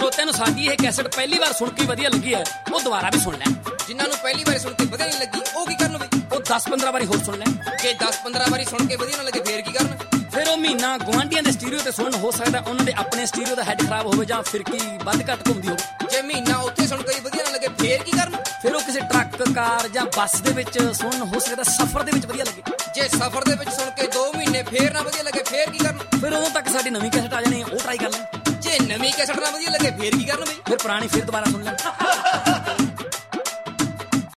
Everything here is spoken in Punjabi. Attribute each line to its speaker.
Speaker 1: ਸਰੋਤਿਆਂ ਨੂੰ ਸਾਡੀ ਇਹ ਕੈਸਟ ਪਹਿਲੀ ਵਾਰ ਸੁਣ ਕੇ ਵਧੀਆ ਲੱਗੀ ਹੈ, ਉਹ ਦੁਬਾਰਾ ਵੀ ਸੁਣ ਲੈਣ।
Speaker 2: ਜਿਨ੍ਹਾਂ ਨੂੰ ਪਹਿਲੀ ਵਾਰੀ ਸੁਣ ਕੇ ਵਧੀਆ ਨਹੀਂ ਲੱਗੀ ਉਹ ਕੀ ਕਰਨ ਬਈ?
Speaker 1: ਉਹ 10-15 ਵਾਰੀ ਹੋਰ ਸੁਣ ਲੈਣ।
Speaker 2: ਜੇ 10-15 ਵਾਰੀ ਸੁਣ ਕੇ ਵਧੀਆ ਨਾ ਲੱਗੇ ਫੇਰ ਕੀ ਕਰਨ?
Speaker 1: ਫਿਰ ਉਹ ਮਹੀਨਾ ਗੁਆਂਢੀਆਂ ਦੇ ਸਟੀਰੀਓ ਤੇ ਸੁਣਨ, ਹੋ ਸਕਦਾ ਉਹਨਾਂ ਦੇ ਆਪਣੇ ਸਟੀਰੀਓ ਦਾ ਹੈੱਡ ਖਰਾਬ ਹੋਵੇ ਜਾਂ ਫਿਰਕੀ ਵੱਧ ਘੱਟ ਘੁੰਮਦੀ ਹੋਵੇ।
Speaker 2: ਜੇ ਮਹੀਨਾ ਉੱਥੇ ਸੁਣ ਕੇ ਵਧੀਆ ਨਾ ਲੱਗੇ ਫੇਰ ਕੀ ਕਰਨ?
Speaker 1: ਫਿਰ ਉਹ ਕਿਸੇ ਟਰੱਕ, ਕਾਰ ਜਾਂ ਬੱਸ ਦੇ ਵਿੱਚ ਸੁਣਨ, ਹੋ ਸਕਦਾ ਸਫ਼ਰ ਦੇ ਵਿੱਚ ਵਧੀਆ ਲੱਗੇ।
Speaker 2: ਜੇ ਸਫ਼ਰ ਦੇ ਵਿੱਚ ਸੁਣ ਕੇ 2 ਮਹੀਨੇ ਫੇਰ ਨਾ ਵਧੀਆ ਲੱਗੇ ਫੇਰ ਕੀ ਕਰਨ?
Speaker 1: ਫਿਰ ਉਦੋਂ ਤੱਕ ਸਾਡੀ ਨਵੀਂ ਕੈਸਟ ਆ ਜਾਣੀ, ਉਹ ਟਰਾਈ ਕਰ ਲੈਣ।
Speaker 2: ਜੇ ਨਵੀਂ ਕੈਸਟ ਨਾ ਵਧੀਆ ਲੱਗੇ ਫੇਰ ਕੀ ਕਰਨ ਬਈ?
Speaker 1: ਫਿਰ ਪੁਰਾਣੀ ਫਿਰ ਦੁਬਾਰਾ ਸੁਣ ਲੈਣ।